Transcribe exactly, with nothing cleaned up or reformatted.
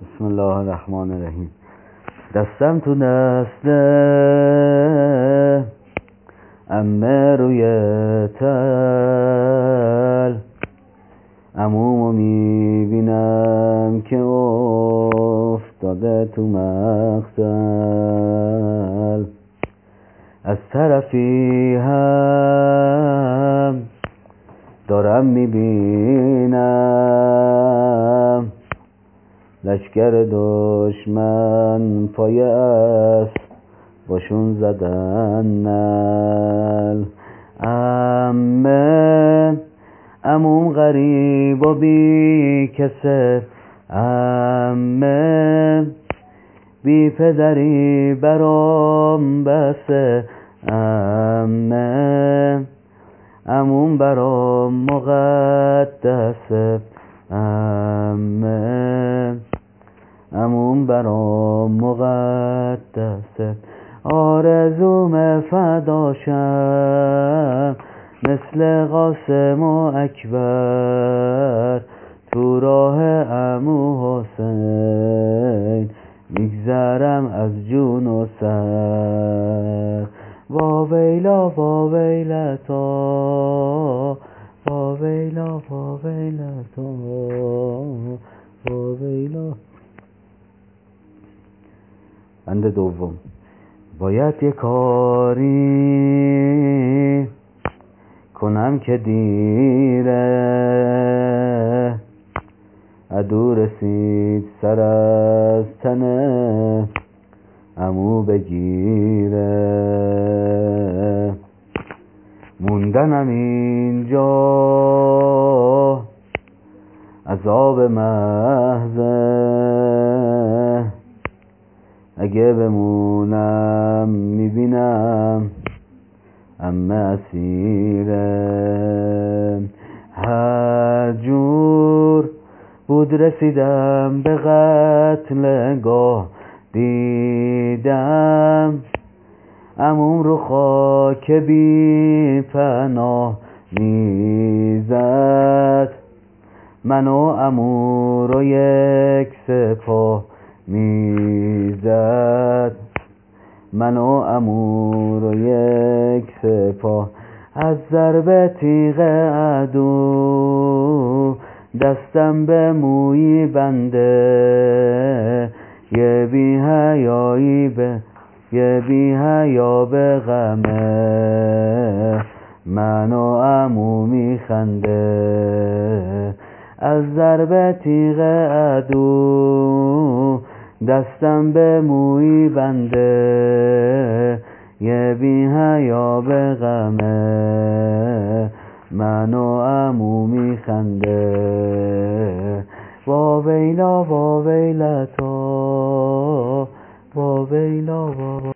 بسم الله الرحمن الرحیم. دستم تو دست عمه روی تل، عمومو میبینم که افتاده تو مقتل. از طرفی هم دارم میبینم لشکر دشمن پای است باشون زدن نل. عمه عموم غریب و بی کسه، عمه بی پدری برام بسه، عمه عموم برام مقدسه، عمه عموم برام مقدسه. آرزوم فداشم مثل قاسم و اکبر، تو راه عمو حسین میگذرم از جون و سر. وا ویلا وا ویلتا، وا ویلا وا ویلتا، وا ویلا. بند دوم. باید یه کاری کنم که دیره، عدو رسید سر از تنه عمو بگیره. موندنم اینجا عذاب محضه، اگه بمونم میبینم عمه اسیره. هر جور بود رسیدم به قتلگاه، دیدم عموم رو خاک بی پناه میزد، من و عمو رو یک سپاه میزد، من و عمو رو یک سپاه. از ضرب تیغ عدو دستم به موی بنده، یه بی حیایی به یه بی حیا به غمه من و عمو میخنده. از ضرب تیغ عدو دستم به موی بنده، یه بی حیا به غمه من و عمو میخنده. وا ویلا وا ویلتا، وا ویلا وا